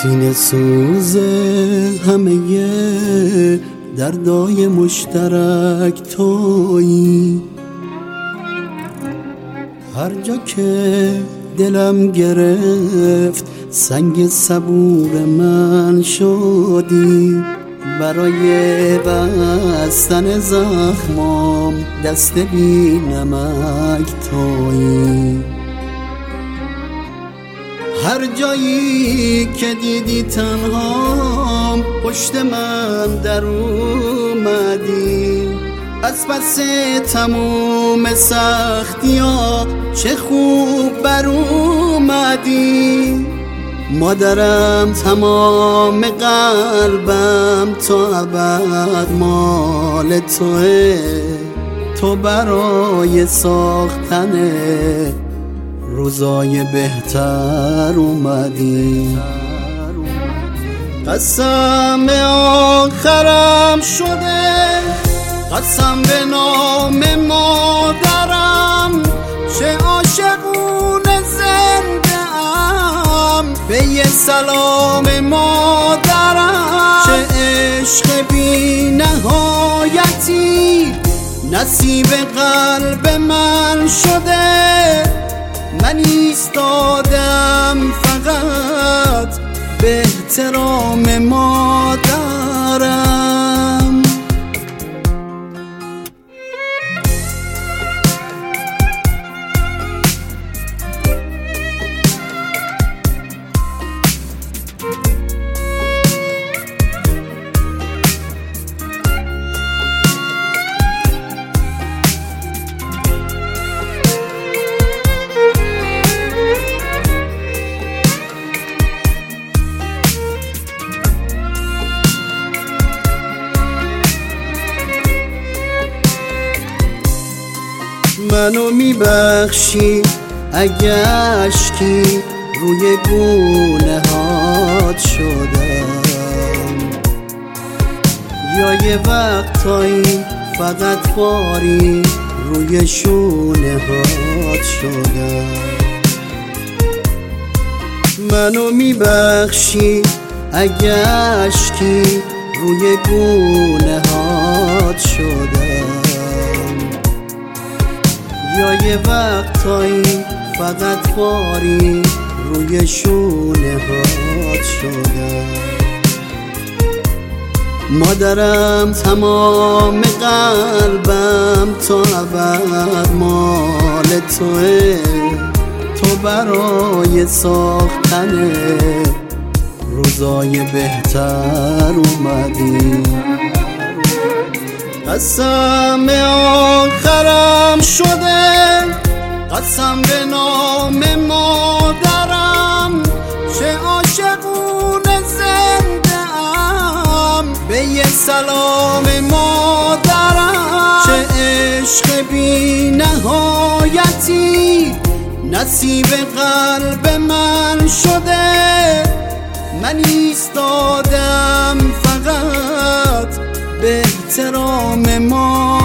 سینه سوز همه دردای مشترک تویی. هر جا که دلم گرفت سنگ صبور من شدی. برای بستن زخمام دست بی نمک تویی. هر جایی که دیدی تنهام پشت من در اومدی. از پس تموم سختی ها چه خوب بر اومدی. مادرم تمام قلبم تا ابد مال توه. تو برای ساختن روزای بهتر اومدی. قسم آخرم شده، قسم به نام مادرم. چه عاشقونه زنده ام به یه سلام مادرم. چه عشق بی نهایتی نصیب قلب من شده. من ایستادم فقط به احترام مادرم. منو میبخشی اگه اشکی روی گونه هات شدم، یا یه وقتایی فقط باری روی شونه هات شدم. منو میبخشی اگه اشکی روی گونه هات شدم، یا یه وقتایی فقط باری روی شونه هات شدم. مادرم تمام قلبم تا ابد مال توه. تو برای ساختن روزای بهتر اومدی. قسم آخرم شده، قسم به نام مادرم. چه عاشقونه زنده ام به یه سلام مادرم. چه عشق بی نهایتی نصیب قلب من شده. من ایستادم فقط به احترام ما